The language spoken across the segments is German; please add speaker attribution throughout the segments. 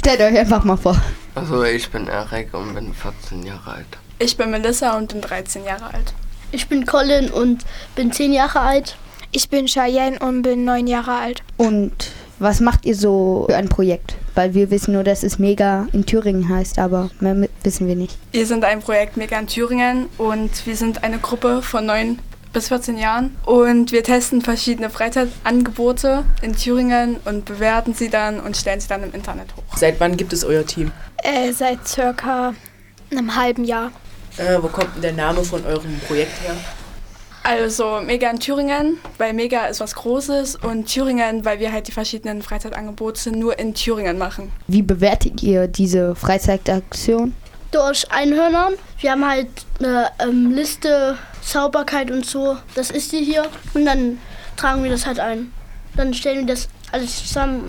Speaker 1: Stellt euch einfach mal vor.
Speaker 2: Also ich bin Erik und bin 14 Jahre alt.
Speaker 3: Ich bin Melissa und bin 13 Jahre alt.
Speaker 4: Ich bin Colin und bin 10 Jahre alt.
Speaker 5: Ich bin Cheyenne und bin 9 Jahre alt.
Speaker 1: Und was macht ihr so für ein Projekt? Weil wir wissen nur, dass es Mega in Thüringen heißt, aber mehr wissen wir nicht.
Speaker 3: Wir sind ein Projekt Mega in Thüringen und wir sind eine Gruppe von 9 bis 14 Jahren. Und wir testen verschiedene Freizeitangebote in Thüringen und bewerten sie dann und stellen sie dann im Internet hoch.
Speaker 6: Seit wann gibt es euer Team?
Speaker 5: Seit circa einem halben Jahr.
Speaker 6: Wo kommt denn der Name von eurem Projekt her?
Speaker 3: Also Mega in Thüringen, weil Mega ist was Großes und Thüringen, weil wir halt die verschiedenen Freizeitangebote nur in Thüringen machen.
Speaker 1: Wie bewertet ihr diese Freizeitaktion?
Speaker 4: Durch Einhörner. Wir haben halt eine Liste, Sauberkeit und so. Das ist die hier. Und dann tragen wir das halt ein. Dann stellen wir das alles zusammen.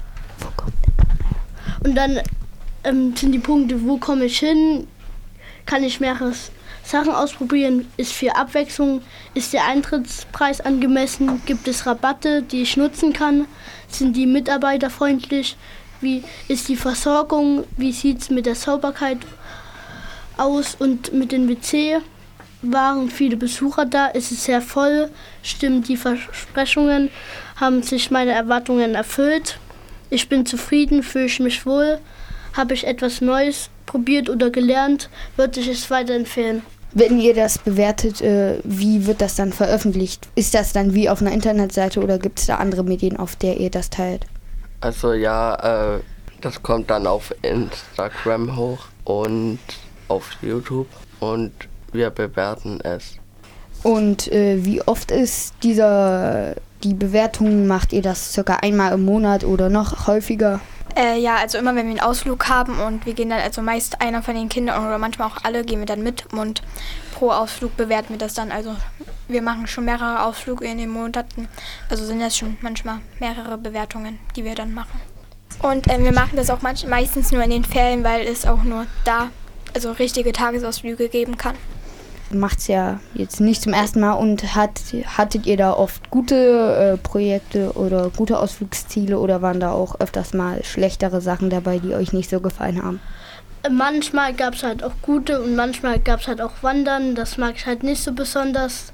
Speaker 4: Und dann sind die Punkte, wo komme ich hin? Kann ich mehrere Sachen ausprobieren? Ist für Abwechslung? Ist der Eintrittspreis angemessen? Gibt es Rabatte, die ich nutzen kann? Sind die Mitarbeiter freundlich? Wie ist die Versorgung? Wie sieht es mit der Sauberkeit aus und mit den WC? Waren viele Besucher da? Ist es sehr voll? Stimmen die Versprechungen? Haben sich meine Erwartungen erfüllt? Ich bin zufrieden, fühle ich mich wohl? Habe ich etwas Neues probiert oder gelernt? Würde ich es weiterempfehlen?
Speaker 1: Wenn ihr das bewertet, wie wird das dann veröffentlicht? Ist das dann wie auf einer Internetseite oder gibt es da andere Medien, auf der ihr das teilt?
Speaker 2: Also ja, das kommt dann auf Instagram hoch und auf YouTube und wir bewerten es.
Speaker 1: Und wie oft ist die Bewertung, macht ihr das circa einmal im Monat oder noch häufiger?
Speaker 5: Ja, also immer wenn wir einen Ausflug haben und wir gehen dann, also meist einer von den Kindern oder manchmal auch alle, gehen wir dann mit und pro Ausflug bewerten wir das dann. Also wir machen schon mehrere Ausflüge in den Monaten, also sind das schon manchmal mehrere Bewertungen, die wir dann machen. Und wir machen das auch meistens nur in den Ferien, weil es auch nur da also richtige Tagesausflüge geben kann.
Speaker 1: Macht's ja jetzt nicht zum ersten Mal und hattet ihr da oft gute Projekte oder gute Ausflugsziele oder waren da auch öfters mal schlechtere Sachen dabei, die euch nicht so gefallen haben?
Speaker 4: Manchmal gab es halt auch gute und manchmal gab es halt auch Wandern. Das mag ich halt nicht so besonders.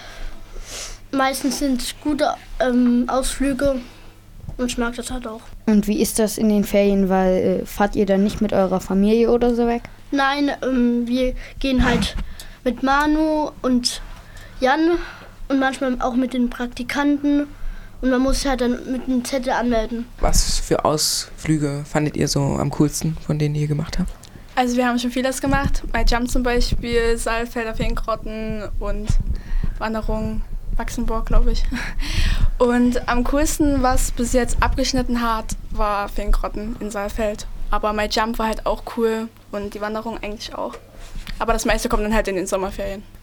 Speaker 4: Meistens sind es gute Ausflüge und ich mag das halt auch.
Speaker 1: Und wie ist das in den Ferien, weil fahrt ihr dann nicht mit eurer Familie oder so weg?
Speaker 4: Nein, wir gehen halt mit Manu und Jan und manchmal auch mit den Praktikanten und man muss halt dann mit einem Zettel anmelden.
Speaker 6: Was für Ausflüge fandet ihr so am coolsten, von denen ihr gemacht habt?
Speaker 3: Also wir haben schon vieles gemacht. Bei Jump zum Beispiel, Saalfelder, Feengrotten und Wanderung, Wachsenburg, glaube ich. Und am coolsten, was bis jetzt abgeschnitten hat, war Feengrotten in Saalfeld. Aber My Jump war halt auch cool und die Wanderung eigentlich auch. Aber das meiste kommt dann halt in den Sommerferien.